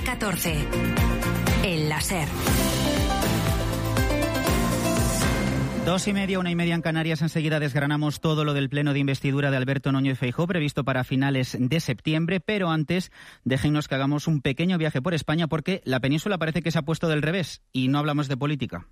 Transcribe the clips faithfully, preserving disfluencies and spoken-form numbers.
la catorce. El láser. Dos y media, una y media en Canarias. Enseguida desgranamos todo lo del pleno de investidura de Alberto Núñez Feijóo, previsto para finales de septiembre. Pero antes, déjennos que hagamos un pequeño viaje por España, porque la península parece que se ha puesto del revés. Y no hablamos de política,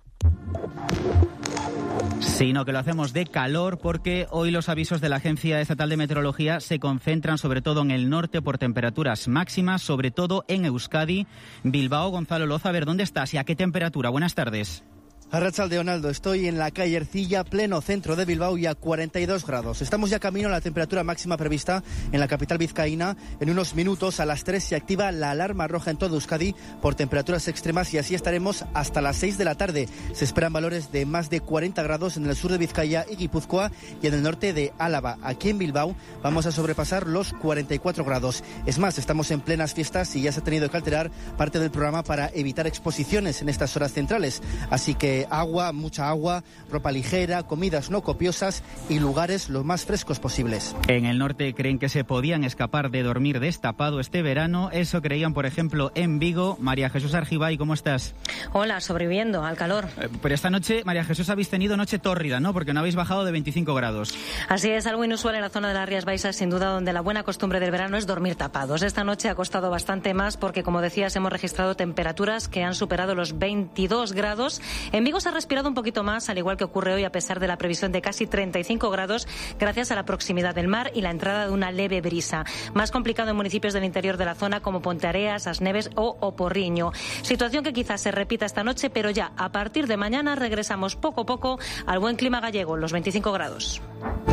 sino que lo hacemos de calor, porque hoy los avisos de la Agencia Estatal de Meteorología se concentran sobre todo en el norte por temperaturas máximas, sobre todo en Euskadi. Bilbao, Gonzalo Loza, a ver, ¿dónde estás y a qué temperatura? Buenas tardes. Arratsaldeon, Aldo, estoy en la calle Ercilla, pleno centro de Bilbao, y a cuarenta y dos grados. Estamos ya camino a la temperatura máxima prevista en la capital vizcaína. En unos minutos, a las tres, se activa la alarma roja en todo Euskadi por temperaturas extremas, y así estaremos hasta las seis de la tarde. Se esperan valores de más de cuarenta grados en el sur de Vizcaya y Guipúzcoa y en el norte de Álava. Aquí en Bilbao vamos a sobrepasar los cuarenta y cuatro grados. Es más, estamos en plenas fiestas y ya se ha tenido que alterar parte del programa para evitar exposiciones en estas horas centrales. Así que agua, mucha agua, ropa ligera, comidas no copiosas y lugares lo más frescos posibles. En el norte creen que se podían escapar de dormir destapado este verano. Eso creían, por ejemplo, en Vigo. María Jesús Argibay, ¿cómo estás? Hola, sobreviviendo al calor. Eh, pero esta noche, María Jesús, habéis tenido noche tórrida, ¿no? Porque no habéis bajado de veinticinco grados. Así es, algo inusual en la zona de las Rías Baixas, sin duda, donde la buena costumbre del verano es dormir tapados. Esta noche ha costado bastante más porque, como decías, hemos registrado temperaturas que han superado los veintidós grados. En Vigo se ha respirado un poquito más, al igual que ocurre hoy, a pesar de la previsión de casi treinta y cinco grados, gracias a la proximidad del mar y la entrada de una leve brisa. Más complicado en municipios del interior de la zona como Ponteareas, Asneves o Oporriño. Situación que quizás se repita esta noche, pero ya a partir de mañana regresamos poco a poco al buen clima gallego, los veinticinco grados.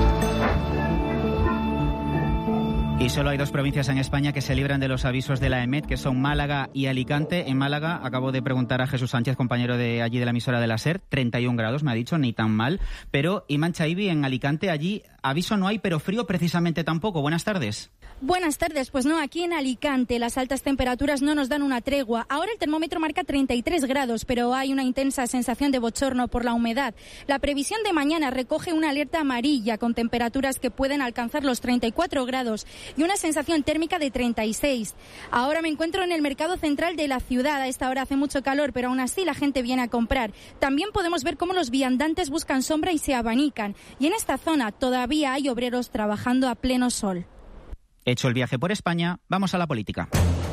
Y solo hay dos provincias en España que se libran de los avisos de la EMET, que son Málaga y Alicante. En Málaga, acabo de preguntar a Jesús Sánchez, compañero de allí de la emisora de la SER, treinta y un grados, me ha dicho, ni tan mal. Pero Iman Chaibi, en Alicante, allí aviso no hay, pero frío precisamente tampoco. Buenas tardes. Buenas tardes, pues no, aquí en Alicante las altas temperaturas no nos dan una tregua. Ahora el termómetro marca treinta y tres grados, pero hay una intensa sensación de bochorno por la humedad. La previsión de mañana recoge una alerta amarilla con temperaturas que pueden alcanzar los treinta y cuatro grados y una sensación térmica de treinta y seis. Ahora me encuentro en el mercado central de la ciudad. A esta hora hace mucho calor, pero aún así la gente viene a comprar. También podemos ver cómo los viandantes buscan sombra y se abanican. Y en esta zona todavía hay obreros trabajando a pleno sol. Hecho el viaje por España, vamos a la política.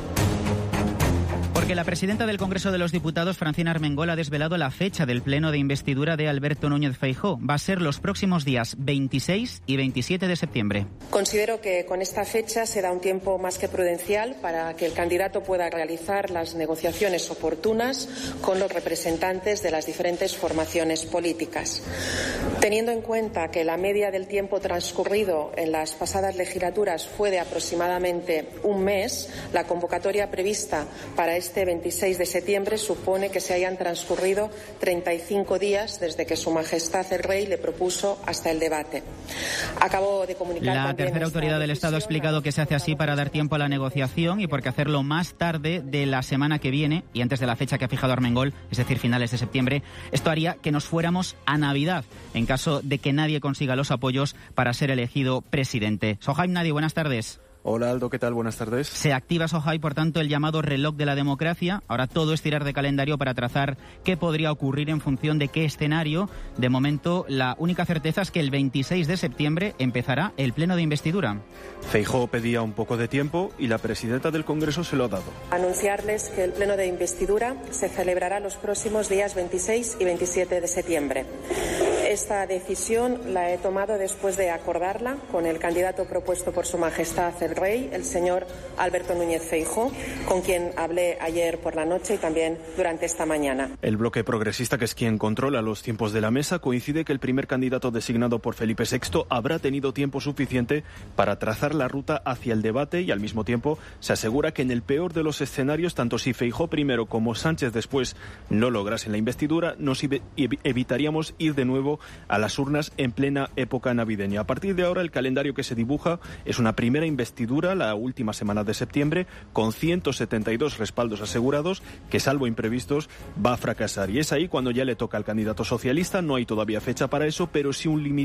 Porque la presidenta del Congreso de los Diputados, Francina Armengol, ha desvelado la fecha del pleno de investidura de Alberto Núñez Feijóo. Va a ser los próximos días veintiséis y veintisiete de septiembre. Considero que con esta fecha se da un tiempo más que prudencial para que el candidato pueda realizar las negociaciones oportunas con los representantes de las diferentes formaciones políticas. Teniendo en cuenta que la media del tiempo transcurrido en las pasadas legislaturas fue de aproximadamente un mes, la convocatoria prevista para este veintiséis de septiembre supone que se hayan transcurrido treinta y cinco días desde que Su Majestad el Rey le propuso hasta el debate. Acabo de comunicar La tercera autoridad del Estado ha explicado que se hace así para dar tiempo a la negociación y porque hacerlo más tarde de la semana que viene y antes de la fecha que ha fijado Armengol, es decir, finales de septiembre, esto haría que nos fuéramos a Navidad en caso de que nadie consiga los apoyos para ser elegido presidente. Sohaib Nadi, buenas tardes. Hola Aldo, ¿qué tal? Buenas tardes. Se activa, Sohaib, por tanto, el llamado reloj de la democracia. Ahora todo es tirar de calendario para trazar qué podría ocurrir en función de qué escenario. De momento, la única certeza es que el veintiséis de septiembre empezará el pleno de investidura. Feijóo pedía un poco de tiempo y la presidenta del Congreso se lo ha dado. Anunciarles que el pleno de investidura se celebrará los próximos días veintiséis y veintisiete de septiembre. Esta decisión la he tomado después de acordarla con el candidato propuesto por Su Majestad el Rey, el señor Alberto Núñez Feijóo, con quien hablé ayer por la noche y también durante esta mañana. El bloque progresista, que es quien controla los tiempos de la mesa, coincide que el primer candidato designado por Felipe sexto habrá tenido tiempo suficiente para trazar la ruta hacia el debate y al mismo tiempo se asegura que en el peor de los escenarios, tanto si Feijóo primero como Sánchez después no lograsen la investidura, nos evitaríamos ir de nuevo a las urnas en plena época navideña. A partir de ahora, el calendario que se dibuja es una primera investidura la última semana de septiembre con ciento setenta y dos respaldos asegurados que, salvo imprevistos, va a fracasar. Y es ahí cuando ya le toca al candidato socialista. No hay todavía fecha para eso, pero sí un